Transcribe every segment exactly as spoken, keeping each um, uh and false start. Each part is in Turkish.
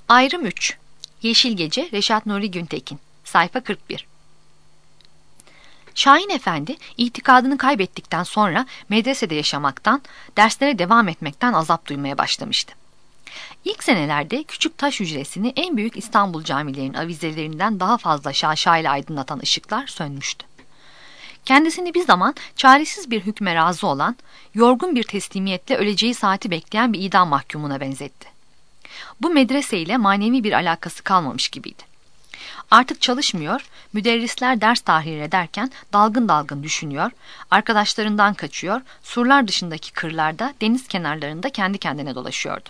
Ayrım üç. Yeşil Gece, Reşat Nuri Güntekin. Sayfa kırk bir. Şahin Efendi, itikadını kaybettikten sonra medresede yaşamaktan, derslere devam etmekten azap duymaya başlamıştı. İlk senelerde küçük taş hücresini en büyük İstanbul camilerinin avizelerinden daha fazla şaşayla aydınlatan ışıklar sönmüştü. Kendisini bir zaman çaresiz bir hükme razı olan, yorgun bir teslimiyetle öleceği saati bekleyen bir idam mahkumuna benzetti. Bu medreseyle manevi bir alakası kalmamış gibiydi. Artık çalışmıyor, müderrisler ders tahrir ederken dalgın dalgın düşünüyor, arkadaşlarından kaçıyor, surlar dışındaki kırlarda, deniz kenarlarında kendi kendine dolaşıyordu.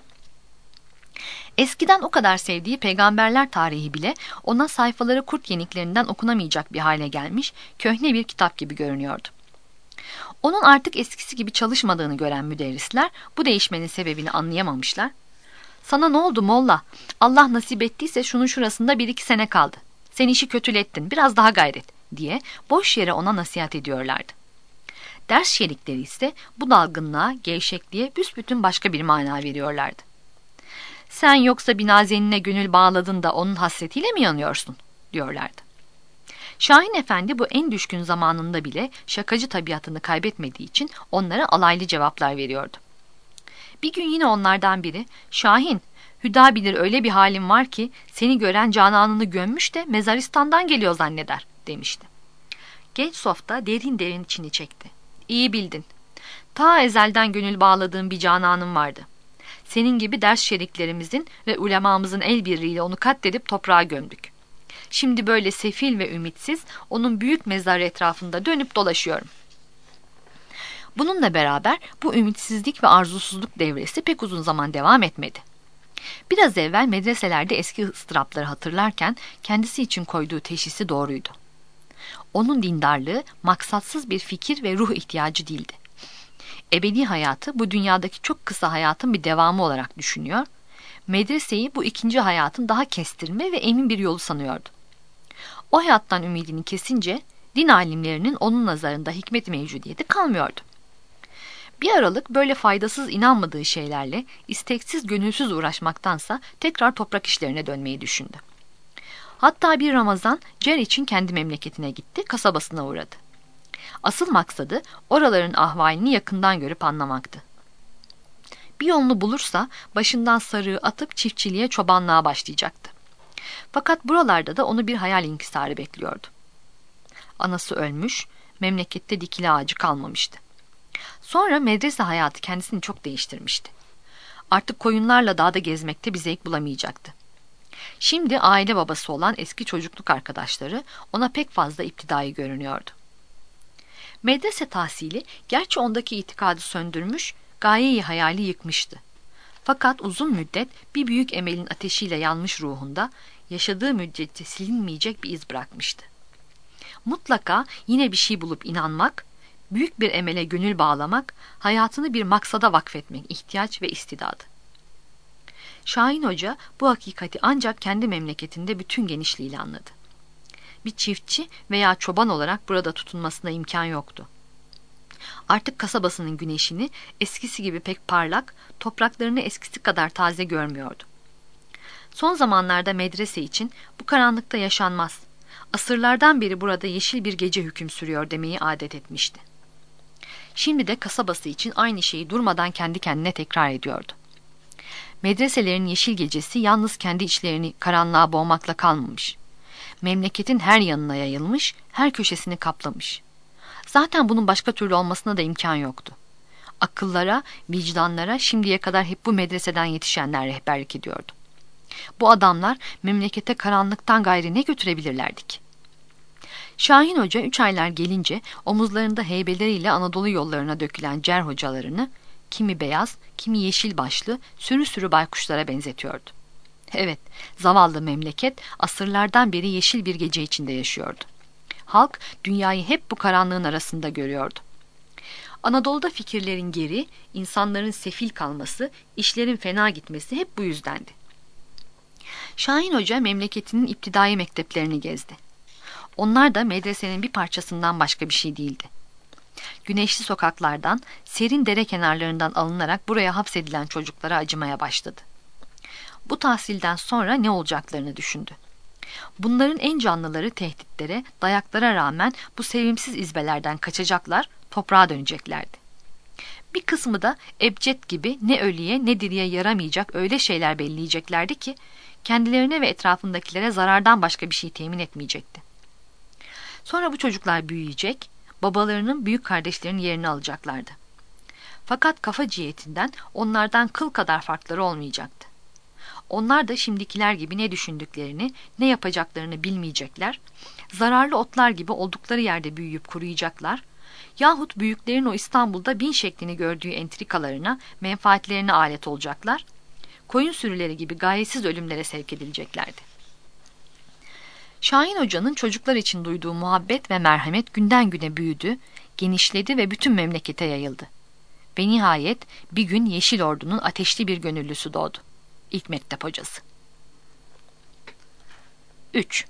Eskiden o kadar sevdiği Peygamberler tarihi bile ona sayfaları kurt yeniklerinden okunamayacak bir hale gelmiş, köhne bir kitap gibi görünüyordu. Onun artık eskisi gibi çalışmadığını gören müderrisler bu değişmenin sebebini anlayamamışlar. "Sana ne oldu molla? Allah nasip ettiyse şunun şurasında bir iki sene kaldı. Sen işi kötülettin, biraz daha gayret," diye boş yere ona nasihat ediyorlardı. Ders şerikleri ise bu dalgınlığa, gevşekliğe büsbütün başka bir mana veriyorlardı. "Sen yoksa Binazenine gönül bağladın da onun hasretiyle mi yanıyorsun?" diyorlardı. Şahin Efendi bu en düşkün zamanında bile şakacı tabiatını kaybetmediği için onlara alaylı cevaplar veriyordu. Bir gün yine onlardan biri, "Şahin, Hüda bilir öyle bir halin var ki seni gören cananını gömmüş de mezaristandan geliyor zanneder," demişti. Genç softa derin derin içini çekti. "İyi bildin. Ta ezelden gönül bağladığım bir cananım vardı. Senin gibi ders şeriklerimizin ve ulemamızın el birliğiyle onu katledip toprağa gömdük. Şimdi böyle sefil ve ümitsiz onun büyük mezarı etrafında dönüp dolaşıyorum." Bununla beraber bu ümitsizlik ve arzusuzluk devresi pek uzun zaman devam etmedi. Biraz evvel medreselerde eski ıstırapları hatırlarken kendisi için koyduğu teşhisi doğruydu. Onun dindarlığı maksatsız bir fikir ve ruh ihtiyacı değildi. Ebedi hayatı bu dünyadaki çok kısa hayatın bir devamı olarak düşünüyor, medreseyi bu ikinci hayatın daha kestirme ve emin bir yolu sanıyordu. O hayattan ümidini kesince din alimlerinin onun nazarında hikmet-i mevcudiyeti kalmıyordu. Bir aralık böyle faydasız inanmadığı şeylerle isteksiz gönülsüz uğraşmaktansa tekrar toprak işlerine dönmeyi düşündü. Hatta bir Ramazan cer için kendi memleketine gitti, kasabasına uğradı. Asıl maksadı oraların ahvalini yakından görüp anlamaktı. Bir yolunu bulursa başından sarığı atıp çiftçiliğe, çobanlığa başlayacaktı. Fakat buralarda da onu bir hayal inkisarı bekliyordu. Anası ölmüş, memlekette dikili ağacı kalmamıştı. Sonra medrese hayatı kendisini çok değiştirmişti. Artık koyunlarla dağda gezmekte bir zevk bulamayacaktı. Şimdi aile babası olan eski çocukluk arkadaşları ona pek fazla iptidai görünüyordu. Medrese tahsili gerçi ondaki itikadı söndürmüş, gaye-i hayali yıkmıştı. Fakat uzun müddet bir büyük emelin ateşiyle yanmış ruhunda yaşadığı müddetçe silinmeyecek bir iz bırakmıştı. Mutlaka yine bir şey bulup inanmak, büyük bir emele gönül bağlamak, hayatını bir maksada vakfetmek ihtiyaç ve istidadı. Şahin Hoca bu hakikati ancak kendi memleketinde bütün genişliğiyle anladı. Bir çiftçi veya çoban olarak burada tutunmasına imkan yoktu. Artık kasabasının güneşini eskisi gibi pek parlak, topraklarını eskisi kadar taze görmüyordu. Son zamanlarda medrese için bu karanlıkta yaşanmaz, asırlardan beri burada yeşil bir gece hüküm sürüyor demeyi adet etmişti. Şimdi de kasabası için aynı şeyi durmadan kendi kendine tekrar ediyordu. Medreselerin yeşil gecesi yalnız kendi içlerini karanlığa boğmakla kalmamış. Memleketin her yanına yayılmış, her köşesini kaplamış. Zaten bunun başka türlü olmasına da imkan yoktu. Akıllara, vicdanlara şimdiye kadar hep bu medreseden yetişenler rehberlik ediyordu. Bu adamlar memlekete karanlıktan gayri ne götürebilirlerdi ki? Şahin Hoca üç aylar gelince omuzlarında heybeleriyle Anadolu yollarına dökülen cer hocalarını kimi beyaz, kimi yeşil başlı sürü sürü baykuşlara benzetiyordu. Evet, zavallı memleket asırlardan beri yeşil bir gece içinde yaşıyordu. Halk dünyayı hep bu karanlığın arasında görüyordu. Anadolu'da fikirlerin geri, insanların sefil kalması, işlerin fena gitmesi hep bu yüzdendi. Şahin Hoca memleketinin iptidai mekteplerini gezdi. Onlar da medresenin bir parçasından başka bir şey değildi. Güneşli sokaklardan, serin dere kenarlarından alınarak buraya hapsedilen çocuklara acımaya başladı. Bu tahsilden sonra ne olacaklarını düşündü. Bunların en canlıları tehditlere, dayaklara rağmen bu sevimsiz izbelerden kaçacaklar, toprağa döneceklerdi. Bir kısmı da ebced gibi ne ölüye ne diriye yaramayacak öyle şeyler belleyeceklerdi ki kendilerine ve etrafındakilere zarardan başka bir şey temin etmeyecekti. Sonra bu çocuklar büyüyecek, babalarının büyük kardeşlerinin yerini alacaklardı. Fakat kafa cihetinden onlardan kıl kadar farkları olmayacaktı. Onlar da şimdikiler gibi ne düşündüklerini, ne yapacaklarını bilmeyecekler, zararlı otlar gibi oldukları yerde büyüyüp kuruyacaklar, yahut büyüklerin o İstanbul'da bin şeklini gördüğü entrikalarına, menfaatlerine alet olacaklar, koyun sürüleri gibi gayesiz ölümlere sevk edileceklerdi. Şahin Hoca'nın çocuklar için duyduğu muhabbet ve merhamet günden güne büyüdü, genişledi ve bütün memlekete yayıldı. Ve nihayet bir gün Yeşil Ordu'nun ateşli bir gönüllüsü doğdu. İlk mektep hocası. üç.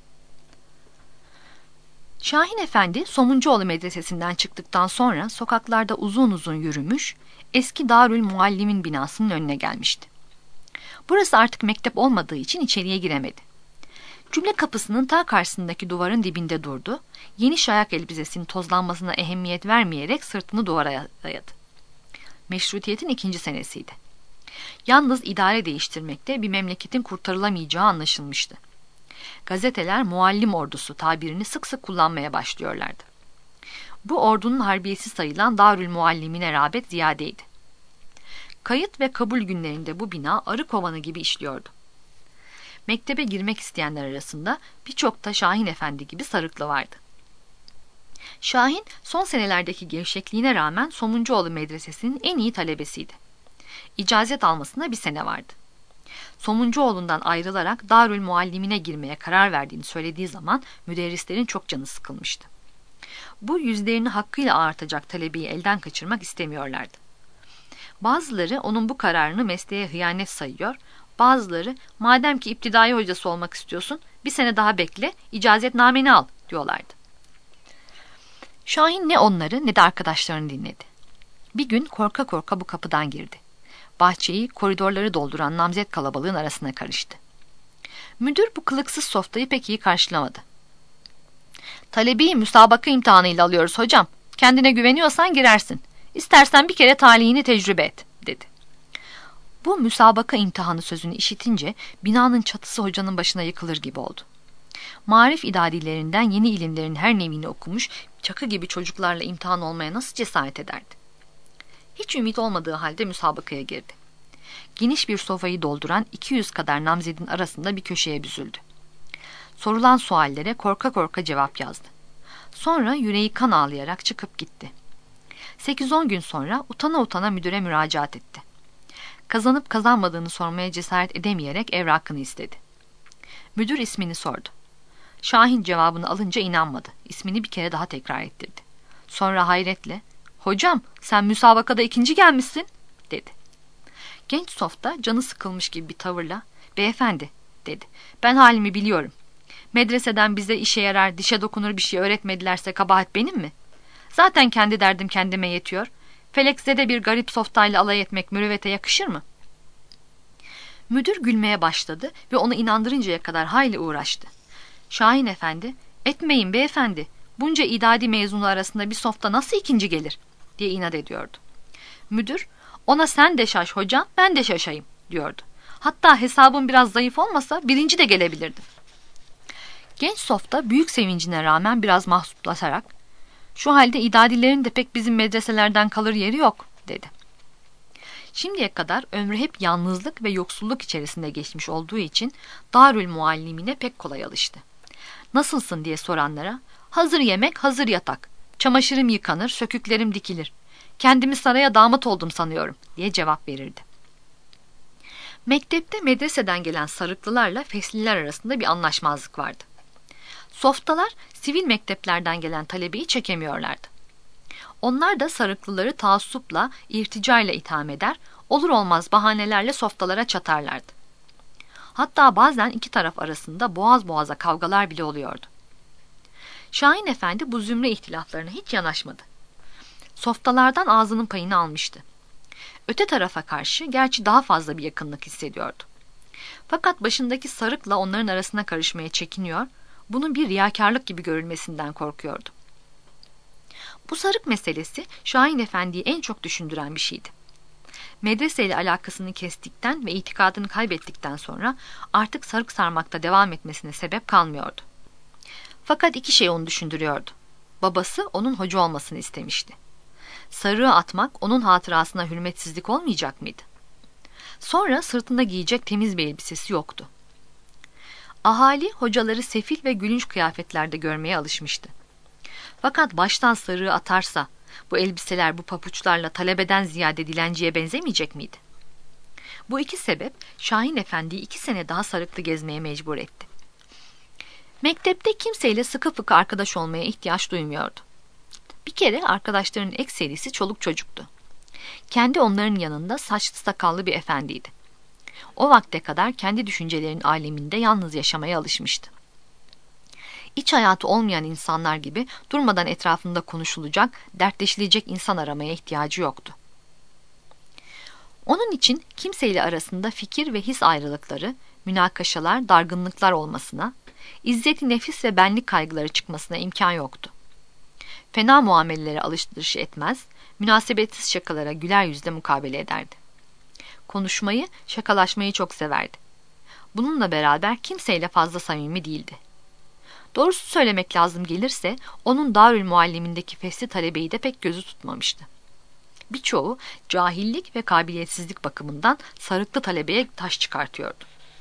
Şahin Efendi Somuncuoğlu Medresesi'nden çıktıktan sonra sokaklarda uzun uzun yürümüş, eski Darül Muallim'in binasının önüne gelmişti. Burası artık mektep olmadığı için içeriye giremedi. Cümle kapısının ta karşısındaki duvarın dibinde durdu, yeni şayak elbisesinin tozlanmasına ehemmiyet vermeyerek sırtını duvara dayadı. Meşrutiyetin ikinci senesiydi. Yalnız idare değiştirmekte bir memleketin kurtarılamayacağı anlaşılmıştı. Gazeteler muallim ordusu tabirini sık sık kullanmaya başlıyorlardı. Bu ordunun harbiyesi sayılan Darül Muallimine rağbet ziyadeydi. Kayıt ve kabul günlerinde bu bina arı kovanı gibi işliyordu. Mektebe girmek isteyenler arasında birçok da Şahin Efendi gibi sarıklı vardı. Şahin son senelerdeki gevşekliğine rağmen Somuncuoğlu Medresesi'nin en iyi talebesiydi. İcazet almasına bir sene vardı. Somuncuoğlu'ndan ayrılarak Darül Muallimine girmeye karar verdiğini söylediği zaman müderrislerin çok canı sıkılmıştı. Bu yüzlerini hakkıyla ağartacak talebeyi elden kaçırmak istemiyorlardı. Bazıları onun bu kararını mesleğe hıyanet sayıyor, bazıları madem ki iptidai hocası olmak istiyorsun bir sene daha bekle, icazetnameni al diyorlardı. Şahin ne onları ne de arkadaşlarını dinledi. Bir gün korka korka bu kapıdan girdi. Bahçeyi, koridorları dolduran namzet kalabalığın arasına karıştı. Müdür bu kılıksız softayı pek iyi karşılamadı. Talebeyi müsabaka imtihanıyla alıyoruz hocam. Kendine güveniyorsan girersin. İstersen bir kere talihini tecrübe et, dedi. Bu müsabaka imtihanı sözünü işitince binanın çatısı hocanın başına yıkılır gibi oldu. Marif idadilerinden yeni ilimlerin her nevini okumuş, çakı gibi çocuklarla imtihan olmaya nasıl cesaret ederdi? Hiç ümit olmadığı halde müsabakaya girdi. Geniş bir sofayı dolduran iki yüz kadar namzedin arasında bir köşeye büzüldü. Sorulan suallere korka korka cevap yazdı. Sonra yüreği kan ağlayarak çıkıp gitti. sekiz on gün sonra utana utana müdüre müracaat etti. Kazanıp kazanmadığını sormaya cesaret edemeyerek evrakını istedi. Müdür ismini sordu. Şahin cevabını alınca inanmadı. İsmini bir kere daha tekrar ettirdi. Sonra hayretle, "Hocam, sen müsabakada ikinci gelmişsin," dedi. Genç softa canı sıkılmış gibi bir tavırla, "Beyefendi," dedi, "ben halimi biliyorum. Medreseden bize işe yarar, dişe dokunur bir şey öğretmedilerse kabahat benim mi? Zaten kendi derdim kendime yetiyor. Felekzede bir garip softayla alay etmek mürüvvete yakışır mı?" Müdür gülmeye başladı ve onu inandırıncaya kadar hayli uğraştı. Şahin Efendi, "Etmeyin beyefendi, bunca idadi mezunu arasında bir softa nasıl ikinci gelir?" diye inat ediyordu. Müdür, "Ona sen de şaş hocam, ben de şaşayım," diyordu. "Hatta hesabım biraz zayıf olmasa birinci de gelebilirdim." Genç softa büyük sevincine rağmen biraz mahzuplaşarak, "Şu halde idadilerin de pek bizim medreselerden kalır yeri yok," dedi. Şimdiye kadar ömrü hep yalnızlık ve yoksulluk içerisinde geçmiş olduğu için Darül Muallimine pek kolay alıştı. "Nasılsın?" diye soranlara, "Hazır yemek, hazır yatak. Çamaşırım yıkanır, söküklerim dikilir. Kendimi saraya damat oldum sanıyorum," diye cevap verirdi. Mektepte medreseden gelen sarıklılarla fesliler arasında bir anlaşmazlık vardı. Softalar sivil mekteplerden gelen talebeyi çekemiyorlardı. Onlar da sarıklıları taassupla, irticayla itham eder, olur olmaz bahanelerle softalara çatarlardı. Hatta bazen iki taraf arasında boğaz boğaza kavgalar bile oluyordu. Şahin Efendi bu zümre ihtilaflarına hiç yanaşmadı. Softalardan ağzının payını almıştı. Öte tarafa karşı gerçi daha fazla bir yakınlık hissediyordu. Fakat başındaki sarıkla onların arasına karışmaya çekiniyor, bunun bir riyakarlık gibi görülmesinden korkuyordu. Bu sarık meselesi Şahin Efendi'yi en çok düşündüren bir şeydi. Medreseyle alakasını kestikten ve itikadını kaybettikten sonra artık sarık sarmakta devam etmesine sebep kalmıyordu. Fakat iki şey onu düşündürüyordu. Babası onun hoca olmasını istemişti. Sarığı atmak onun hatırasına hürmetsizlik olmayacak mıydı? Sonra sırtında giyecek temiz bir elbisesi yoktu. Ahali hocaları sefil ve gülünç kıyafetlerde görmeye alışmıştı. Fakat baştan sarığı atarsa bu elbiseler bu papuçlarla talebeden ziyade dilenciye benzemeyecek miydi? Bu iki sebep Şahin Efendi'yi iki sene daha sarıklı gezmeye mecbur etti. Mektepte kimseyle sıkı fıkı arkadaş olmaya ihtiyaç duymuyordu. Bir kere arkadaşlarının ekserisi çoluk çocuktu. Kendi onların yanında saçlı sakallı bir efendiydi. O vakte kadar kendi düşüncelerinin aleminde yalnız yaşamaya alışmıştı. İç hayatı olmayan insanlar gibi durmadan etrafında konuşulacak, dertleşilecek insan aramaya ihtiyacı yoktu. Onun için kimseyle arasında fikir ve his ayrılıkları, münakaşalar, dargınlıklar olmasına, izzeti nefis ve benlik kaygıları çıkmasına imkan yoktu. Fena muamelelere alışveriş etmez, münasebetsiz şakalara güler yüzle mukabele ederdi. Konuşmayı, şakalaşmayı çok severdi. Bununla beraber kimseyle fazla samimi değildi. Doğrusu söylemek lazım gelirse, onun Darül Muallim'indeki fesli talebeyi de pek gözü tutmamıştı. Birçoğu cahillik ve kabiliyetsizlik bakımından sarıklı talebeye taş çıkartıyordu.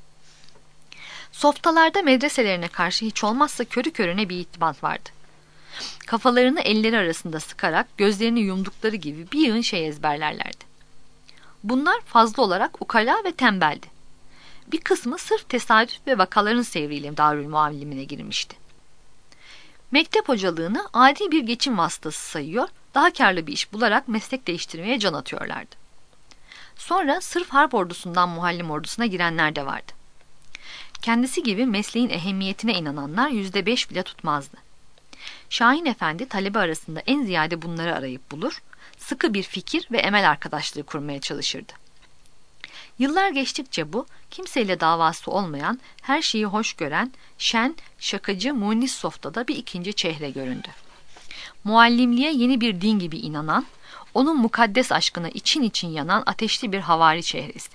Softalarda medreselerine karşı hiç olmazsa körü körüne bir itimat vardı. Kafalarını elleri arasında sıkarak gözlerini yumdukları gibi bir yığın şey ezberlerlerdi. Bunlar fazla olarak ukala ve tembeldi. Bir kısmı sırf tesadüf ve vakaların sevriyle Darül Muallimine girmişti. Mektep hocalığını adi bir geçim vasıtası sayıyor, daha karlı bir iş bularak meslek değiştirmeye can atıyorlardı. Sonra sırf harp ordusundan muallim ordusuna girenler de vardı. Kendisi gibi mesleğin ehemmiyetine inananlar yüzde beş bile tutmazdı. Şahin Efendi talebe arasında en ziyade bunları arayıp bulur, sıkı bir fikir ve emel arkadaşlığı kurmaya çalışırdı. Yıllar geçtikçe bu, kimseyle davası olmayan, her şeyi hoş gören, şen, şakacı Munis Softa'da bir ikinci çehre göründü. Muallimliğe yeni bir din gibi inanan, onun mukaddes aşkına için için yanan ateşli bir havari çehresi.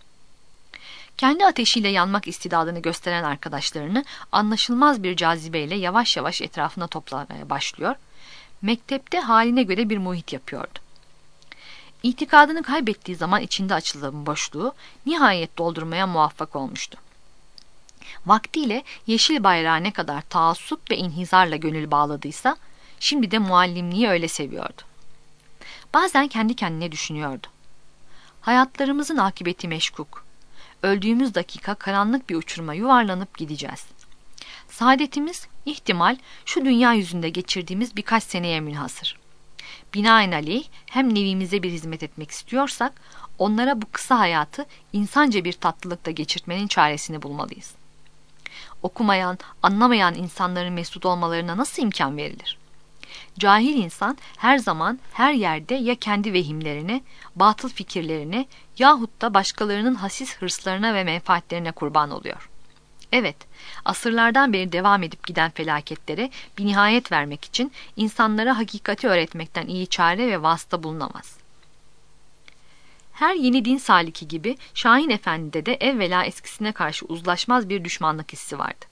Kendi ateşiyle yanmak istidadını gösteren arkadaşlarını anlaşılmaz bir cazibeyle yavaş yavaş etrafına toplamaya başlıyor, mektepte haline göre bir muhit yapıyordu. İtikadını kaybettiği zaman içinde açılan boşluğu nihayet doldurmaya muvaffak olmuştu. Vaktiyle yeşil bayrağı ne kadar taassup ve inhizarla gönül bağladıysa, şimdi de muallimliği öyle seviyordu. Bazen kendi kendine düşünüyordu. Hayatlarımızın akıbeti meşkuk. Öldüğümüz dakika karanlık bir uçuruma yuvarlanıp gideceğiz. Saadetimiz ihtimal şu dünya yüzünde geçirdiğimiz birkaç seneye münhasır. Binaenaleyh hem nevimize bir hizmet etmek istiyorsak, onlara bu kısa hayatı insanca bir tatlılıkta geçirtmenin çaresini bulmalıyız. Okumayan, anlamayan insanların mesut olmalarına nasıl imkan verilir? Cahil insan her zaman, her yerde ya kendi vehimlerine, batıl fikirlerine yahut da başkalarının hasis hırslarına ve menfaatlerine kurban oluyor. Evet, asırlardan beri devam edip giden felaketlere bir nihayet vermek için insanlara hakikati öğretmekten iyi çare ve vasıta bulunamaz. Her yeni din saliki gibi Şahin Efendi'de de evvela eskisine karşı uzlaşmaz bir düşmanlık hissi vardı.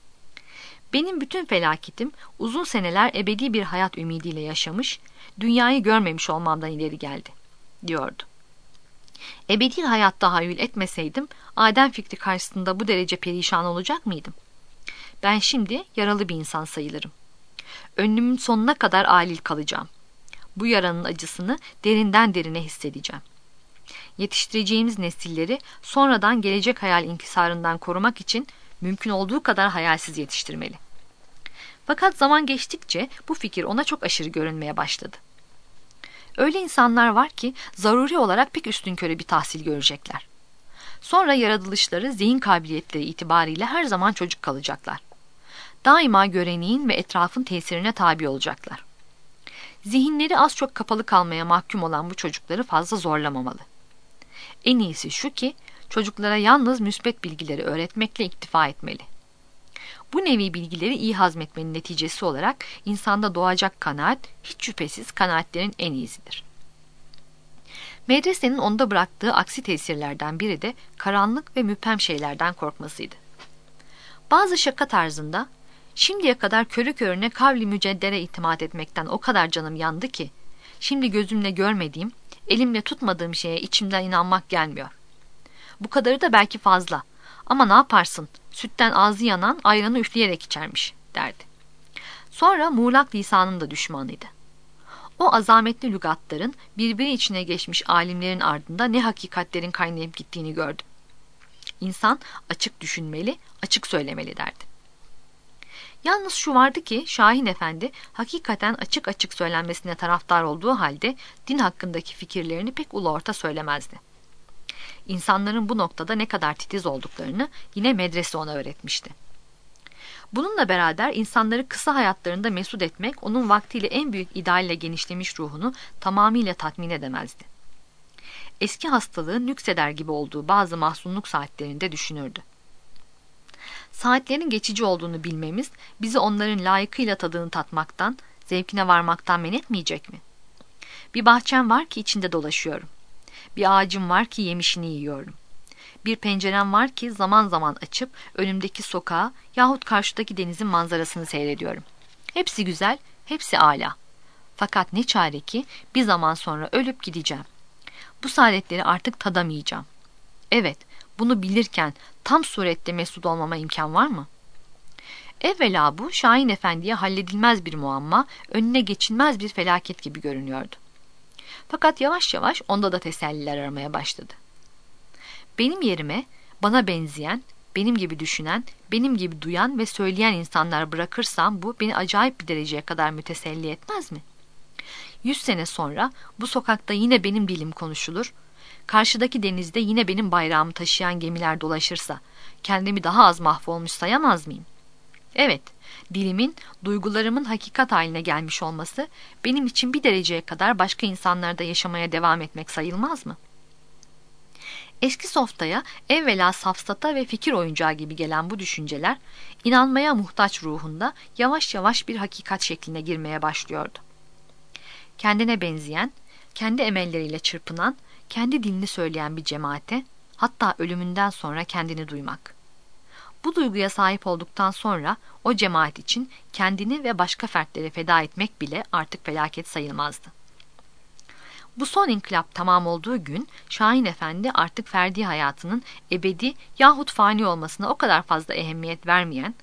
Benim bütün felaketim uzun seneler ebedi bir hayat ümidiyle yaşamış, dünyayı görmemiş olmamdan ileri geldi, diyordu. Ebedi hayat tahayyül etmeseydim, Adem fikri karşısında bu derece perişan olacak mıydım? Ben şimdi yaralı bir insan sayılırım. Ömrümün sonuna kadar alil kalacağım. Bu yaranın acısını derinden derine hissedeceğim. Yetiştireceğimiz nesilleri sonradan gelecek hayal inkisarından korumak için mümkün olduğu kadar hayalsiz yetiştirmeli. Fakat zaman geçtikçe bu fikir ona çok aşırı görünmeye başladı. Öyle insanlar var ki zaruri olarak pek üstünkörü bir tahsil görecekler. Sonra yaratılışları, zihin kabiliyetleri itibariyle her zaman çocuk kalacaklar. Daima göreneğin ve etrafın tesirine tabi olacaklar. Zihinleri az çok kapalı kalmaya mahkum olan bu çocukları fazla zorlamamalı. En iyisi şu ki, çocuklara yalnız müsbet bilgileri öğretmekle iktifa etmeli. Bu nevi bilgileri iyi hazmetmenin neticesi olarak insanda doğacak kanaat, hiç şüphesiz kanaatlerin en iyisidir. Medresenin onda bıraktığı aksi tesirlerden biri de karanlık ve müphem şeylerden korkmasıydı. Bazı şaka tarzında, şimdiye kadar körü körüne kavli müceddere itimat etmekten o kadar canım yandı ki, şimdi gözümle görmediğim, elimle tutmadığım şeye içimden inanmak gelmiyor. Bu kadarı da belki fazla. Ama ne yaparsın? Sütten ağzı yanan ayranı üfleyerek içermiş, derdi. Sonra muğlak lisanın da düşmanıydı. O azametli lügatların birbiri içine geçmiş alimlerin ardında ne hakikatlerin kaynayıp gittiğini gördüm. İnsan açık düşünmeli, açık söylemeli derdi. Yalnız şu vardı ki Şahin Efendi hakikaten açık açık söylenmesine taraftar olduğu halde din hakkındaki fikirlerini pek ulu orta söylemezdi. İnsanların bu noktada ne kadar titiz olduklarını yine medrese ona öğretmişti. Bununla beraber insanları kısa hayatlarında mesut etmek onun vaktiyle en büyük idealle genişlemiş ruhunu tamamıyla tatmin edemezdi. Eski hastalığın nükseder gibi olduğu bazı mahzunluk saatlerinde düşünürdü. Saatlerin geçici olduğunu bilmemiz bizi onların layıkıyla tadını tatmaktan, zevkine varmaktan men etmeyecek mi? Bir bahçem var ki içinde dolaşıyorum. Bir ağacım var ki yemişini yiyorum. Bir pencerem var ki zaman zaman açıp önümdeki sokağa yahut karşıdaki denizin manzarasını seyrediyorum. Hepsi güzel, hepsi âlâ. Fakat ne çare ki bir zaman sonra ölüp gideceğim. Bu saadetleri artık tadamayacağım. Evet, bunu bilirken tam surette mesut olmama imkan var mı? Evvela bu Şahin Efendi'ye halledilmez bir muamma, önüne geçilmez bir felaket gibi görünüyordu. Fakat yavaş yavaş onda da teselliler aramaya başladı. Benim yerime bana benzeyen, benim gibi düşünen, benim gibi duyan ve söyleyen insanlar bırakırsam bu beni acayip bir dereceye kadar müteselli etmez mi? Yüz sene sonra bu sokakta yine benim dilim konuşulur, karşıdaki denizde yine benim bayrağımı taşıyan gemiler dolaşırsa kendimi daha az mahvolmuş sayamaz mıyım? Evet, dilimin, duygularımın hakikat haline gelmiş olması benim için bir dereceye kadar başka insanlarda yaşamaya devam etmek sayılmaz mı? Eski softaya evvela safsata ve fikir oyuncağı gibi gelen bu düşünceler, inanmaya muhtaç ruhunda yavaş yavaş bir hakikat şekline girmeye başlıyordu. Kendine benzeyen, kendi emelleriyle çırpınan, kendi dilini söyleyen bir cemaate, hatta ölümünden sonra kendini duymak. Bu duyguya sahip olduktan sonra o cemaat için kendini ve başka fertleri feda etmek bile artık felaket sayılmazdı. Bu son inkılap tamam olduğu gün Şahin Efendi artık ferdi hayatının ebedi yahut fani olmasına o kadar fazla ehemmiyet vermeyen,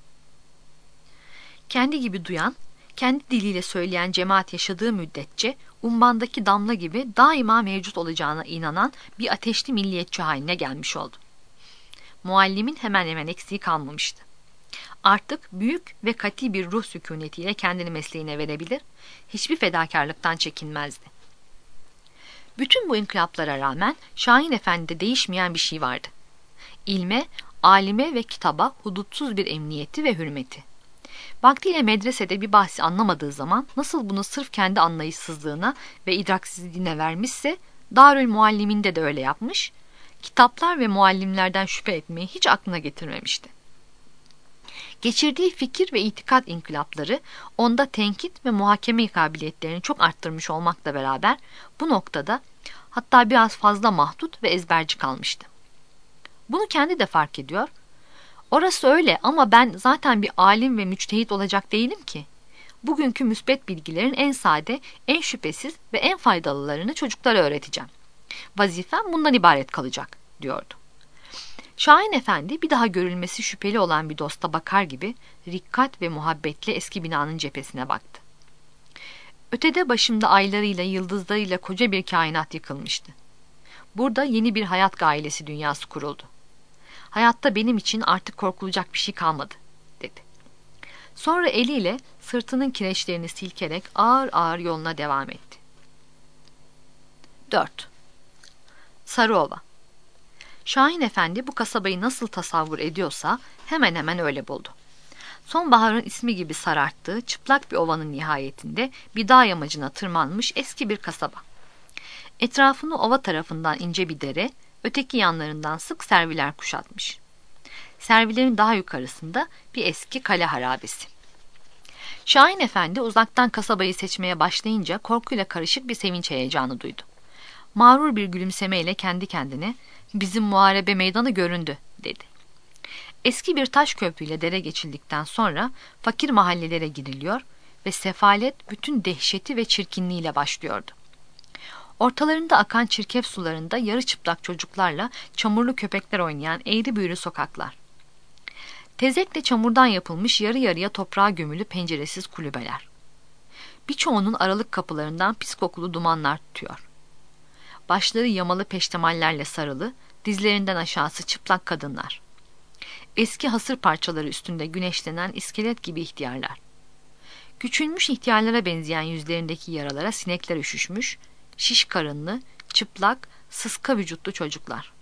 kendi gibi duyan, kendi diliyle söyleyen cemaat yaşadığı müddetçe umbandaki damla gibi daima mevcut olacağına inanan bir ateşli milliyetçi haline gelmiş oldu. Muallimin hemen hemen eksiği kalmamıştı. Artık büyük ve kati bir ruh sükunetiyle kendini mesleğine verebilir, hiçbir fedakarlıktan çekinmezdi. Bütün bu inkılaplara rağmen Şahin Efendi'de değişmeyen bir şey vardı. İlme, alime ve kitaba hudutsuz bir emniyeti ve hürmeti. Vaktiyle medresede bir bahsi anlamadığı zaman nasıl bunu sırf kendi anlayışsızlığına ve idraksizliğine vermişse Darül Mualliminde de öyle yapmış, kitaplar ve muallimlerden şüphe etmeyi hiç aklına getirmemişti. Geçirdiği fikir ve itikat inkılapları onda tenkit ve muhakeme kabiliyetlerini çok arttırmış olmakla beraber bu noktada hatta biraz fazla mahdut ve ezberci kalmıştı. Bunu kendi de fark ediyor. Orası öyle ama ben zaten bir alim ve müçtehit olacak değilim ki. Bugünkü müsbet bilgilerin en sade, en şüphesiz ve en faydalılarını çocuklara öğreteceğim. Vazifem bundan ibaret kalacak, diyordu. Şahin Efendi bir daha görülmesi şüpheli olan bir dosta bakar gibi rikkat ve muhabbetle eski binanın cephesine baktı. Ötede başımda aylarıyla, yıldızlarıyla koca bir kainat yıkılmıştı. Burada yeni bir hayat gailesi dünyası kuruldu. Hayatta benim için artık korkulacak bir şey kalmadı, dedi. Sonra eliyle sırtının kireçlerini silkerek ağır ağır yoluna devam etti. dört. Sarıova. Şahin Efendi bu kasabayı nasıl tasavvur ediyorsa hemen hemen öyle buldu. Sonbaharın ismi gibi sararttığı çıplak bir ovanın nihayetinde bir dağ yamacına tırmanmış eski bir kasaba. Etrafını ova tarafından ince bir dere, Öteki yanlarından sık serviler kuşatmış. Servilerin daha yukarısında bir eski kale harabesi. Şahin Efendi uzaktan kasabayı seçmeye başlayınca korkuyla karışık bir sevinç heyecanı duydu. Mağrur bir gülümsemeyle kendi kendine "Bizim muharebe meydanı göründü," dedi. Eski bir taş köprüyle dere geçildikten sonra fakir mahallelere giriliyor ve sefalet bütün dehşeti ve çirkinliğiyle başlıyordu. Ortalarında akan çirkef sularında yarı çıplak çocuklarla çamurlu köpekler oynayan eğri büğrü sokaklar. Tezekle çamurdan yapılmış yarı yarıya toprağa gömülü penceresiz kulübeler. Birçoğunun aralık kapılarından pis kokulu dumanlar tutuyor. Başları yamalı peştemallerle sarılı, dizlerinden aşağısı çıplak kadınlar. Eski hasır parçaları üstünde güneşlenen iskelet gibi ihtiyarlar. Küçülmüş ihtiyarlara benzeyen yüzlerindeki yaralara sinekler üşüşmüş, şiş karınlı, çıplak, sıska vücutlu çocuklar.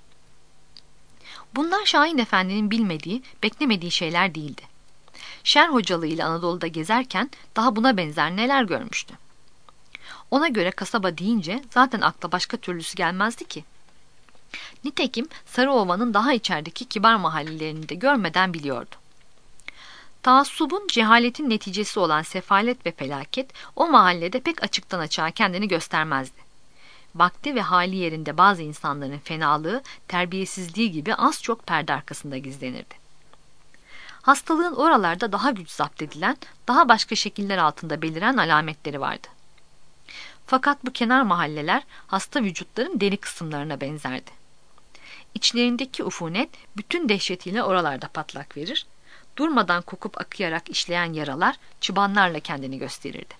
Bunlar Şahin Efendi'nin bilmediği, beklemediği şeyler değildi. Şer hocalığıyla Anadolu'da gezerken daha buna benzer neler görmüştü. Ona göre kasaba deyince zaten akla başka türlüsü gelmezdi ki. Nitekim Sarıova'nın daha içerideki kibar mahallelerini de görmeden biliyordu. Taassubun, cehaletin neticesi olan sefalet ve felaket o mahallede pek açıktan açığa kendini göstermezdi. Vakti ve hali yerinde bazı insanların fenalığı, terbiyesizliği gibi az çok perde arkasında gizlenirdi. Hastalığın oralarda daha güç zapt edilen, daha başka şekiller altında beliren alametleri vardı. Fakat bu kenar mahalleler hasta vücutların deri kısımlarına benzerdi. İçlerindeki ufunet bütün dehşetiyle oralarda patlak verir, durmadan kokup akıyarak işleyen yaralar çıbanlarla kendini gösterirdi.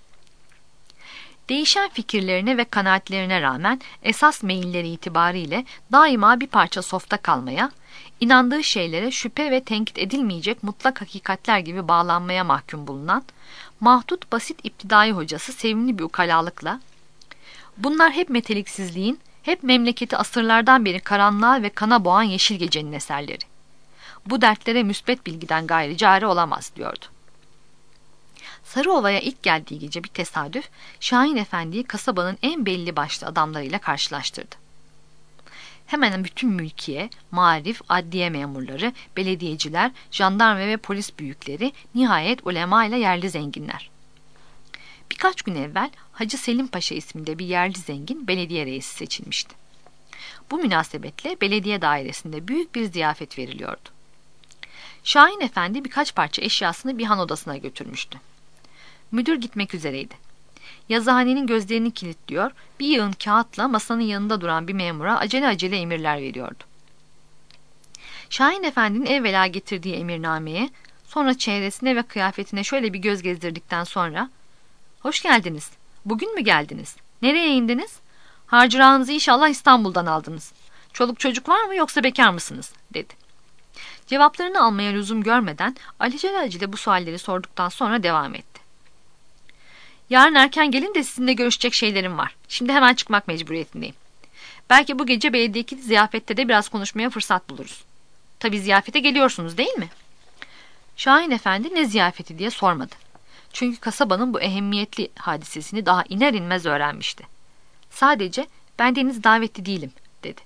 Değişen fikirlerine ve kanaatlerine rağmen esas meyilleri itibariyle daima bir parça softa kalmaya, inandığı şeylere şüphe ve tenkit edilmeyecek mutlak hakikatler gibi bağlanmaya mahkum bulunan, mahdut basit iptidai hocası sevimli bir ukalalıkla, "Bunlar hep meteliksizliğin, hep memleketi asırlardan beri karanlığa ve kana boğan yeşil gecenin eserleri. Bu dertlere müsbet bilgiden gayri çare olamaz," diyordu. Sarıova'ya ilk geldiği gece bir tesadüf, Şahin Efendi'yi kasabanın en belli başlı adamlarıyla karşılaştırdı. Hemen bütün mülkiye, marif, adliye memurları, belediyeciler, jandarma ve polis büyükleri, nihayet ulema ile yerli zenginler. Birkaç gün evvel Hacı Selim Paşa isminde bir yerli zengin belediye reisi seçilmişti. Bu münasebetle belediye dairesinde büyük bir ziyafet veriliyordu. Şahin Efendi birkaç parça eşyasını bir han odasına götürmüştü. Müdür gitmek üzereydi. Yazıhanenin gözlerini kilitliyor, bir yığın kağıtla masanın yanında duran bir memura acele acele emirler veriyordu. Şahin Efendi'nin evvela getirdiği emirnameye, sonra çehresine ve kıyafetine şöyle bir göz gezdirdikten sonra, "Hoş geldiniz. Bugün mü geldiniz? Nereye indiniz? Harcırağınızı inşallah İstanbul'dan aldınız. Çoluk çocuk var mı yoksa bekar mısınız?" dedi. Cevaplarını almaya lüzum görmeden acele acele bu sualleri sorduktan sonra devam etti. "Yarın erken gelin de sizinle görüşecek şeylerim var. Şimdi hemen çıkmak mecburiyetindeyim. Belki bu gece belediyedeki ziyafette de biraz konuşmaya fırsat buluruz. Tabii ziyafete geliyorsunuz değil mi?" Şahin Efendi ne ziyafeti diye sormadı. Çünkü kasabanın bu ehemmiyetli hadisesini daha iner inmez öğrenmişti. Sadece "Ben deniz davetli değilim," dedi.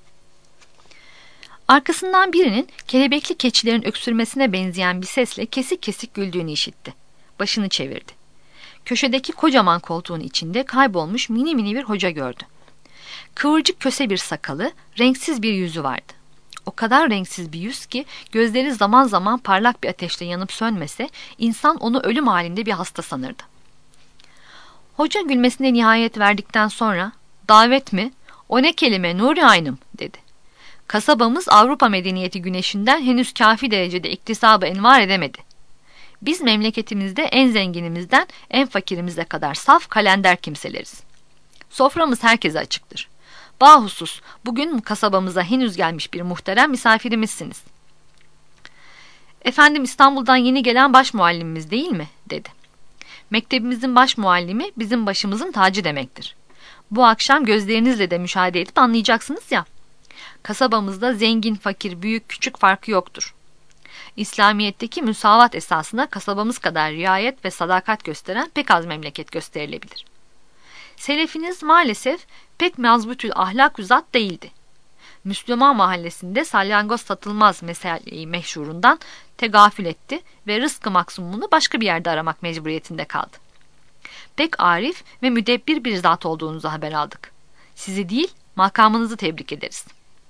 Arkasından birinin kelebekli keçilerin öksürmesine benzeyen bir sesle kesik kesik güldüğünü işitti. Başını çevirdi. Köşedeki kocaman koltuğun içinde kaybolmuş mini mini bir hoca gördü. Kıvırcık köse bir sakalı, renksiz bir yüzü vardı. O kadar renksiz bir yüz ki gözleri zaman zaman parlak bir ateşle yanıp sönmese insan onu ölüm halinde bir hasta sanırdı. Hoca gülmesine nihayet verdikten sonra "Davet mi? O ne kelime Nuri Aynım," dedi. "Kasabamız Avrupa medeniyeti güneşinden henüz kafi derecede iktisabı envar edemedi. Biz memleketimizde en zenginimizden en fakirimize kadar saf kalender kimseleriz. Soframız herkese açıktır. Bahusus bugün kasabamıza henüz gelmiş bir muhterem misafirimizsiniz." "Efendim İstanbul'dan yeni gelen baş muallimimiz değil mi?" dedi. "Mektebimizin baş muallimi bizim başımızın tacı demektir. Bu akşam gözlerinizle de müşahede edip anlayacaksınız ya. Kasabamızda zengin, fakir, büyük, küçük farkı yoktur. İslamiyet'teki müsavat esasına kasabamız kadar riayet ve sadakat gösteren pek az memleket gösterilebilir. Selefiniz maalesef pek mazbutül ahlak zat değildi. Müslüman mahallesinde salyangoz satılmaz meseleyi meşhurundan tegafül etti ve rızkı maksumunu başka bir yerde aramak mecburiyetinde kaldı. Pek arif ve müdebbir bir zat olduğunuzu haber aldık. Sizi değil, makamınızı tebrik ederiz.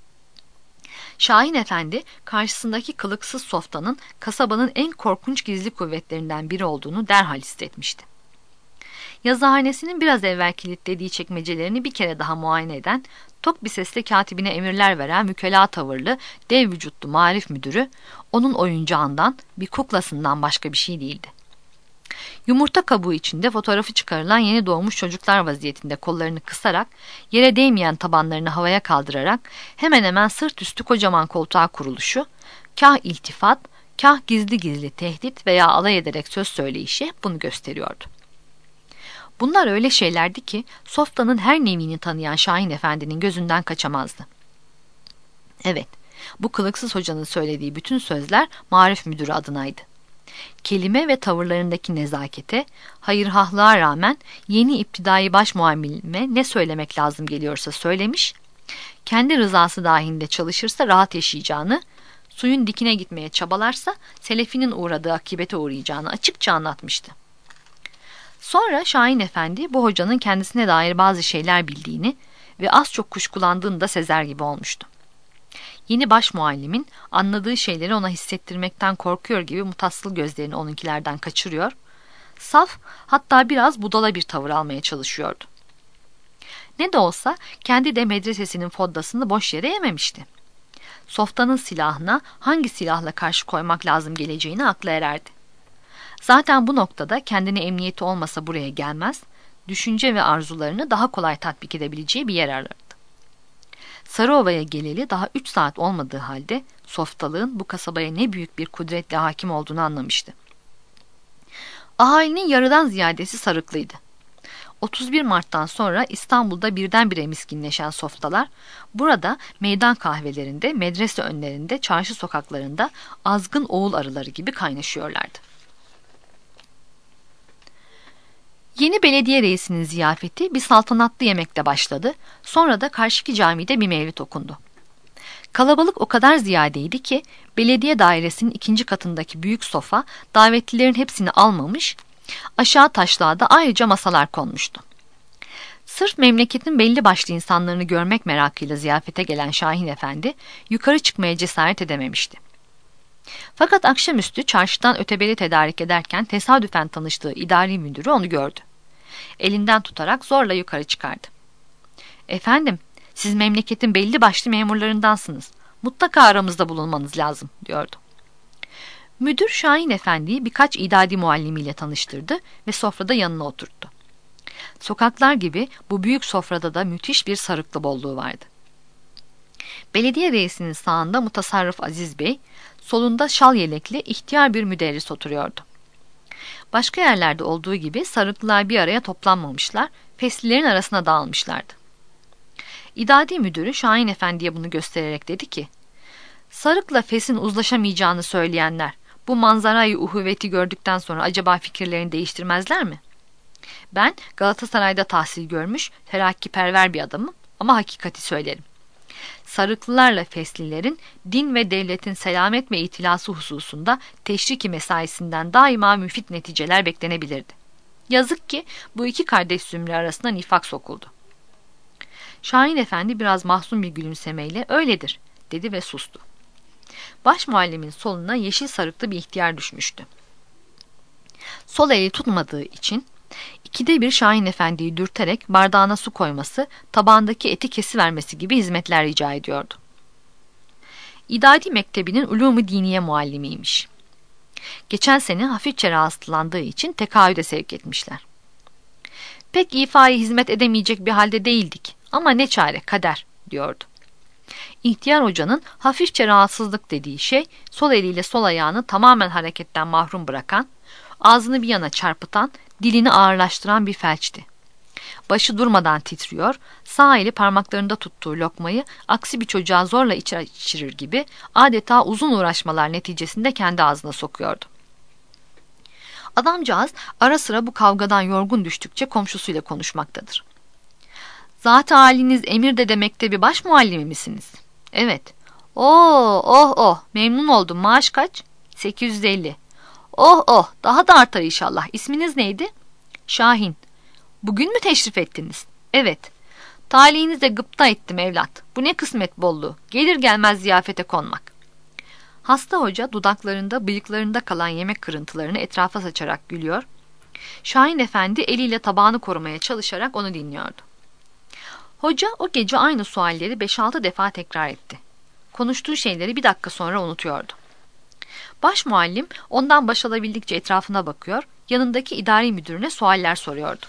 Şahin Efendi, karşısındaki kılıksız softanın kasabanın en korkunç gizli kuvvetlerinden biri olduğunu derhal hissetmişti. Yazıhanesinin biraz evvel kilitlediği çekmecelerini bir kere daha muayene eden, tok bir sesle katibine emirler veren mükela tavırlı, dev vücutlu marif müdürü, onun oyuncağından, bir kuklasından başka bir şey değildi. Yumurta kabuğu içinde fotoğrafı çıkarılan yeni doğmuş çocuklar vaziyetinde kollarını kısarak, yere değmeyen tabanlarını havaya kaldırarak, hemen hemen sırt üstü kocaman koltuğa kuruluşu, kah iltifat, kah gizli gizli tehdit veya alay ederek söz söyleyişi bunu gösteriyordu. Bunlar öyle şeylerdi ki, softanın her nevini tanıyan Şahin Efendi'nin gözünden kaçamazdı. Evet, bu kılıksız hocanın söylediği bütün sözler marif müdürü adınaydı. Kelime ve tavırlarındaki nezakete, hayırhahlığa rağmen yeni iptidai baş muamilime ne söylemek lazım geliyorsa söylemiş, kendi rızası dahilinde çalışırsa rahat yaşayacağını, suyun dikine gitmeye çabalarsa selefinin uğradığı akibete uğrayacağını açıkça anlatmıştı. Sonra Şahin Efendi bu hocanın kendisine dair bazı şeyler bildiğini ve az çok kuşkulandığını da sezer gibi olmuştu. Yeni baş muallimin anladığı şeyleri ona hissettirmekten korkuyor gibi mutassıl gözlerini onunkilerden kaçırıyor, saf hatta biraz budala bir tavır almaya çalışıyordu. Ne de olsa kendi de medresesinin foddasını boş yere yememişti. Softanın silahına hangi silahla karşı koymak lazım geleceğini akla ererdi. Zaten bu noktada kendine emniyeti olmasa buraya gelmez, düşünce ve arzularını daha kolay tatbik edebileceği bir yer arardı. Sarıova'ya geleli daha üç saat olmadığı halde softalığın bu kasabaya ne büyük bir kudretle hakim olduğunu anlamıştı. Ahalinin yarıdan ziyadesi sarıklıydı. otuz bir Mart'tan sonra İstanbul'da birdenbire miskinleşen softalar, burada meydan kahvelerinde, medrese önlerinde, çarşı sokaklarında azgın oğul arıları gibi kaynaşıyorlardı. Yeni belediye reisinin ziyafeti bir saltanatlı yemekle başladı, sonra da karşıki camide bir mevlid okundu. Kalabalık o kadar ziyadeydi ki, belediye dairesinin ikinci katındaki büyük sofa, davetlilerin hepsini almamış, aşağı taşlığa da ayrıca masalar konmuştu. Sırf memleketin belli başlı insanlarını görmek merakıyla ziyafete gelen Şahin Efendi, yukarı çıkmaya cesaret edememişti. Fakat akşamüstü çarşıdan öteberi tedarik ederken tesadüfen tanıştığı idari müdürü onu gördü. Elinden tutarak zorla yukarı çıkardı. "Efendim, siz memleketin belli başlı memurlarındansınız. Mutlaka aramızda bulunmanız lazım," diyordu. Müdür Şahin Efendi'yi birkaç idadi muallimiyle tanıştırdı ve sofrada yanına oturttu. Sokaklar gibi bu büyük sofrada da müthiş bir sarıklı bolluğu vardı. Belediye reisinin sağında mutasarrıf Aziz Bey, solunda şal yelekli ihtiyar bir müderris oturuyordu. Başka yerlerde olduğu gibi sarıklılar bir araya toplanmamışlar, feslilerin arasına dağılmışlardı. İdadi müdürü Şahin Efendi'ye bunu göstererek dedi ki, "Sarıkla fesin uzlaşamayacağını söyleyenler, bu manzarayı uhuvveti gördükten sonra acaba fikirlerini değiştirmezler mi? Ben Galatasaray'da tahsil görmüş, terakkiperver bir adamım ama hakikati söylerim. Sarıklılarla feslilerin din ve devletin selamet ve itilası hususunda teşriki mesaisinden daima müfit neticeler beklenebilirdi. Yazık ki bu iki kardeş zümre arasında nifak sokuldu." Şahin Efendi biraz mahzun bir gülümsemeyle "Öyledir," dedi ve sustu. Baş muallimin soluna yeşil sarıklı bir ihtiyar düşmüştü. Sol eli tutmadığı için ikide bir Şahin Efendi'yi dürterek bardağına su koyması, tabağındaki eti kesivermesi gibi hizmetler rica ediyordu. İdadi Mektebi'nin ulûm-u diniye muallimiymiş. Geçen sene hafifçe rahatsızlandığı için tekaüde sevk etmişler. "Pek ifaya hizmet edemeyecek bir halde değildik ama ne çare, kader," diyordu. İhtiyar hocanın hafifçe rahatsızlık dediği şey, sol eliyle sol ayağını tamamen hareketten mahrum bırakan, ağzını bir yana çarpıtan, dilini ağırlaştıran bir felçti. Başı durmadan titriyor, sağ eli parmaklarında tuttuğu lokmayı aksi bir çocuğa zorla içirir gibi adeta uzun uğraşmalar neticesinde kendi ağzına sokuyordu. Adamcağız ara sıra bu kavgadan yorgun düştükçe komşusuyla konuşmaktadır. "Zat-ı haliniz emir de demekte bir baş muallimi misiniz?" Evet. Oo, oh oh, memnun oldum. Maaş kaç? sekiz yüz elli. Oh oh, daha da artar inşallah. İsminiz neydi? Şahin. Bugün mü teşrif ettiniz? Evet. Talihinize gıpta ettim evlat. Bu ne kısmet bolluğu. Gelir gelmez ziyafete konmak. Hasta hoca dudaklarında, bıyıklarında kalan yemek kırıntılarını etrafa saçarak gülüyor. Şahin Efendi eliyle tabağını korumaya çalışarak onu dinliyordu. Hoca o gece aynı sualleri beş altı defa tekrar etti. Konuştuğu şeyleri bir dakika sonra unutuyordu. Baş muallim ondan baş alabildikçe etrafına bakıyor, yanındaki idari müdürüne sualler soruyordu.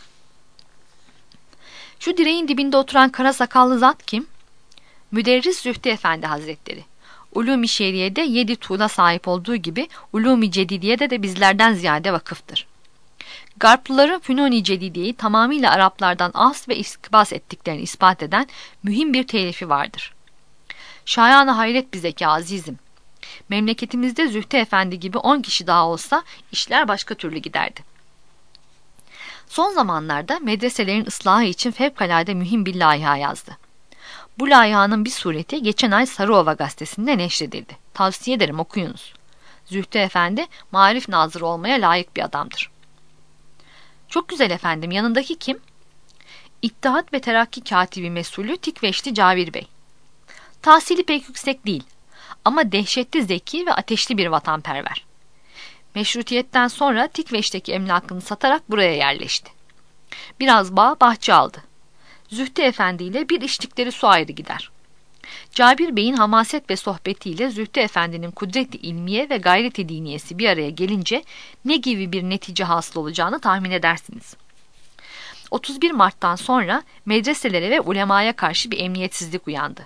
Şu direğin dibinde oturan kara sakallı zat kim? Müderris Zühtü Efendi Hazretleri. Ulûm-i Şeriye'de yedi tuğla sahip olduğu gibi Ulûm-i Cedidiye'de de bizlerden ziyade vakıftır. Garplıların Fünun-i Cedidiye'yi tamamıyla Araplardan as ve iskbas ettiklerini ispat eden mühim bir telifi vardır. Şayanı hayret bir zeka azizim. Memleketimizde Zühtü Efendi gibi on kişi daha olsa işler başka türlü giderdi. Son zamanlarda medreselerin ıslahı için fevkalade mühim bir laiha yazdı. Bu laihanın bir sureti geçen ay Sarıova gazetesinde neşredildi. Tavsiye ederim, okuyunuz. Zühtü Efendi, marif nazırı olmaya layık bir adamdır. Çok güzel efendim, yanındaki kim? İttihat ve Terakki Katibi Mesulü Tikveşli Cavir Bey. Tahsili pek yüksek değil ama dehşetli zeki ve ateşli bir vatanperver. Meşrutiyetten sonra Tikveş'teki emlakını satarak buraya yerleşti. Biraz bağ bahçe aldı. Zühtü Efendi ile bir içtikleri su ayrı gider. Cabir Bey'in hamaset ve sohbetiyle Zühtü Efendi'nin kudret-i ilmiye ve gayret-i diniyesi bir araya gelince ne gibi bir netice hasıl olacağını tahmin edersiniz. otuz bir Mart'tan sonra medreselere ve ulemaya karşı bir emniyetsizlik uyandı.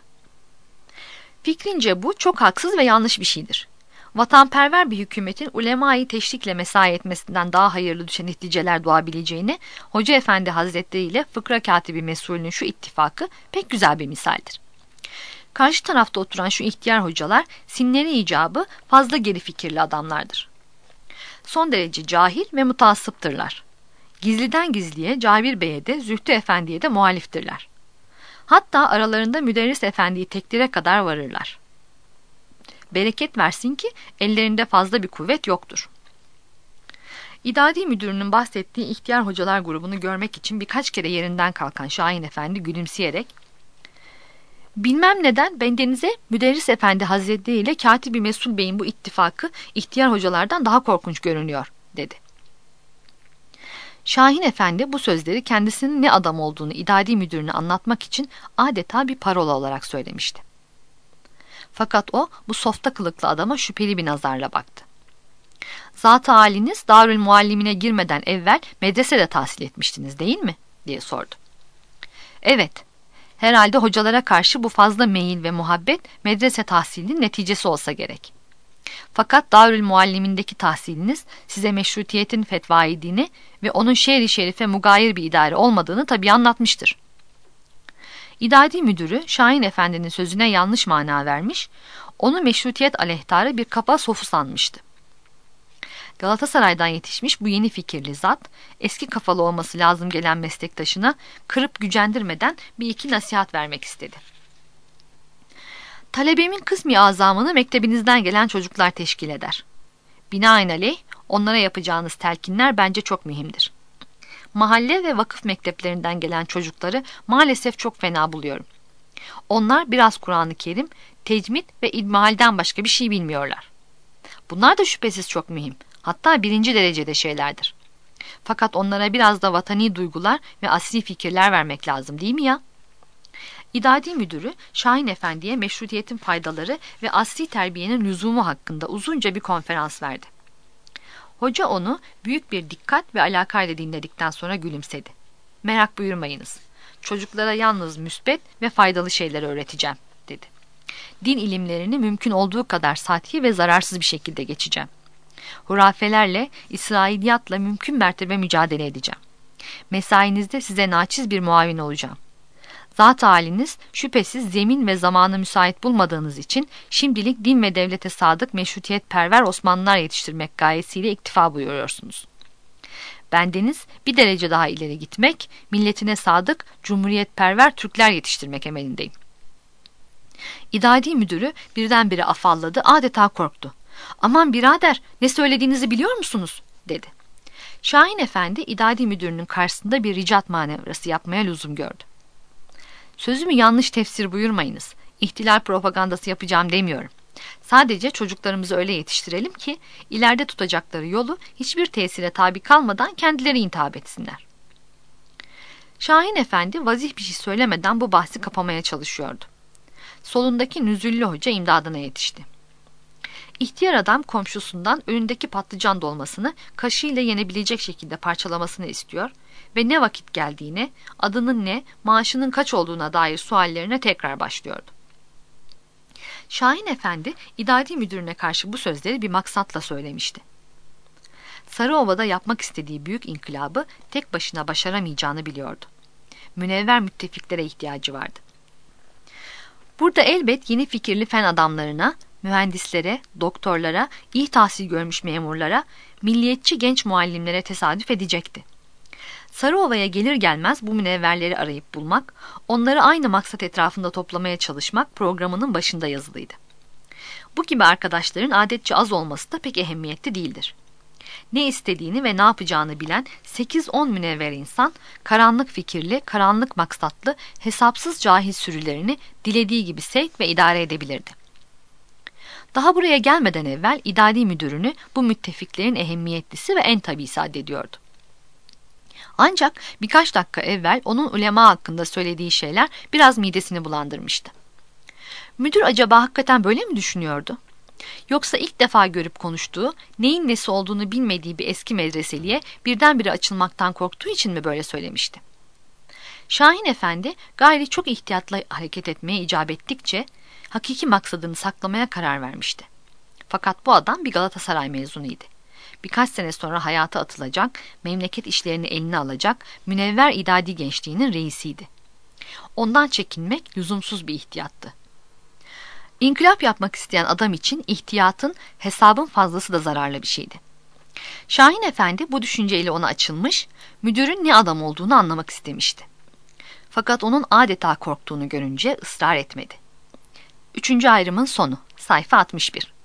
Fikrince bu çok haksız ve yanlış bir şeydir. Vatanperver bir hükümetin ulemayı teşrikle mesai etmesinden daha hayırlı düşen neticeler doğabileceğini Hoca Efendi Hazretleri ile Fıkra Katibi Mesulü'nün şu ittifakı pek güzel bir misaldir. Karşı tarafta oturan şu ihtiyar hocalar sinleri icabı fazla geri fikirli adamlardır. Son derece cahil ve mutaassıptırlar. Gizliden gizliye Cabir Bey'e de Zühtü Efendi'ye de muhaliftirler. Hatta aralarında Müderris Efendi'yi tekdire kadar varırlar. Bereket versin ki ellerinde fazla bir kuvvet yoktur. İdadi müdürünün bahsettiği ihtiyar hocalar grubunu görmek için birkaç kere yerinden kalkan Şahin Efendi gülümseyerek "Bilmem neden bendenize Müderris Efendi Hazretleri ile Katibi Mesul Bey'in bu ittifakı ihtiyar hocalardan daha korkunç görünüyor," dedi. Şahin Efendi bu sözleri kendisinin ne adam olduğunu idadi müdürüne anlatmak için adeta bir parola olarak söylemişti. Fakat o bu softa kılıklı adama şüpheli bir nazarla baktı. "Zat-ı haliniz Darül Muallimine girmeden evvel medresede tahsil etmiştiniz değil mi?" diye sordu. "Evet, herhalde hocalara karşı bu fazla meyil ve muhabbet medrese tahsilinin neticesi olsa gerek. Fakat Darül Muallimindeki tahsiliniz size meşrutiyetin fetvai dini ve onun şehri şerife mugayir bir idare olmadığını tabii anlatmıştır." İdadi müdürü Şahin Efendi'nin sözüne yanlış mana vermiş, onu meşrutiyet aleyhtarı bir kaba sofu sanmıştı. Galatasaray'dan yetişmiş bu yeni fikirli zat, eski kafalı olması lazım gelen meslektaşına kırıp gücendirmeden bir iki nasihat vermek istedi. "Talebemin kısmi azamını mektebinizden gelen çocuklar teşkil eder. Binaenaleyh onlara yapacağınız telkinler bence çok mühimdir. Mahalle ve vakıf mekteplerinden gelen çocukları maalesef çok fena buluyorum. Onlar biraz Kur'an-ı Kerim, tecvid ve ilmihalden başka bir şey bilmiyorlar. Bunlar da şüphesiz çok mühim, hatta birinci derecede şeylerdir. Fakat onlara biraz da vatani duygular ve asri fikirler vermek lazım değil mi ya?" İdadi müdürü Şahin Efendi'ye meşrutiyetin faydaları ve asri terbiyenin lüzumu hakkında uzunca bir konferans verdi. Hoca onu büyük bir dikkat ve alakayla dinledikten sonra gülümsedi. "Merak buyurmayınız. Çocuklara yalnız müsbet ve faydalı şeyleri öğreteceğim," dedi. "Din ilimlerini mümkün olduğu kadar sathi ve zararsız bir şekilde geçeceğim. Hurafelerle, İsrailiyatla mümkün mertebe mücadele edeceğim. Mesainizde size naçiz bir muavin olacağım. Zat-ı haliniz şüphesiz zemin ve zamanı müsait bulmadığınız için şimdilik din ve devlete sadık meşrutiyetperver Osmanlılar yetiştirmek gayesiyle iktifa buyuruyorsunuz. Bendeniz bir derece daha ileri gitmek, milletine sadık cumhuriyetperver Türkler yetiştirmek emelindeyim. İdadi müdürü birdenbire afalladı, adeta korktu. "Aman birader, ne söylediğinizi biliyor musunuz?" dedi. Şahin Efendi, idadi müdürünün karşısında bir ricat manevrası yapmaya lüzum gördü. "Sözümü yanlış tefsir buyurmayınız. İhtilal propagandası yapacağım demiyorum. Sadece çocuklarımızı öyle yetiştirelim ki ileride tutacakları yolu hiçbir tesire tabi kalmadan kendileri intihap etsinler." Şahin Efendi vazih bir şey söylemeden bu bahsi kapamaya çalışıyordu. Solundaki Nüzüllü Hoca imdadına yetişti. İhtiyar adam komşusundan önündeki patlıcan dolmasını kaşığıyla yenebilecek şekilde parçalamasını istiyor ve ne vakit geldiğine, adının ne, maaşının kaç olduğuna dair suallerine tekrar başlıyordu. Şahin Efendi, idadi müdürüne karşı bu sözleri bir maksatla söylemişti. Sarıova'da yapmak istediği büyük inkılabı tek başına başaramayacağını biliyordu. Münevver müttefiklere ihtiyacı vardı. Burada elbet yeni fikirli fen adamlarına, mühendislere, doktorlara, iyi tahsil görmüş memurlara, milliyetçi genç muallimlere tesadüf edecekti. Sarıova'ya gelir gelmez bu münevverleri arayıp bulmak, onları aynı maksat etrafında toplamaya çalışmak programının başında yazılıydı. Bu gibi arkadaşların adetçe az olması da pek ehemmiyetli değildir. Ne istediğini ve ne yapacağını bilen sekiz on münevver insan, karanlık fikirli, karanlık maksatlı, hesapsız cahil sürülerini dilediği gibi sevk ve idare edebilirdi. Daha buraya gelmeden evvel idadi müdürünü bu müttefiklerin ehemmiyetlisi ve en tabisi addediyordu. Ancak birkaç dakika evvel onun ulema hakkında söylediği şeyler biraz midesini bulandırmıştı. Müdür acaba hakikaten böyle mi düşünüyordu? Yoksa ilk defa görüp konuştuğu, neyin nesi olduğunu bilmediği bir eski medreseliye birdenbire açılmaktan korktuğu için mi böyle söylemişti? Şahin Efendi gayri çok ihtiyatla hareket etmeye icap ettikçe hakiki maksadını saklamaya karar vermişti. Fakat bu adam bir Galatasaray mezunuydu. Birkaç sene sonra hayata atılacak, memleket işlerini eline alacak, münevver idadi gençliğinin reisiydi. Ondan çekinmek lüzumsuz bir ihtiyattı. İnkılap yapmak isteyen adam için ihtiyatın, hesabın fazlası da zararlı bir şeydi. Şahin Efendi bu düşünceyle ona açılmış, müdürün ne adam olduğunu anlamak istemişti. Fakat onun adeta korktuğunu görünce ısrar etmedi. Üçüncü ayrımın sonu, sayfa altmış bir.